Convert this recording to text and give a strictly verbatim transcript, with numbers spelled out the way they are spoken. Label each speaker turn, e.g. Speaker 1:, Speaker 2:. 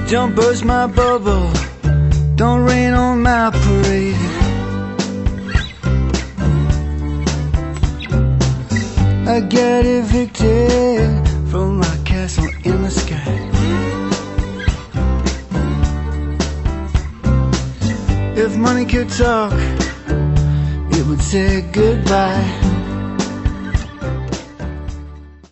Speaker 1: Don't burst my bubble, don't rain on my parade. I get evicted from my castle in the sky. If money could talk, it would say goodbye.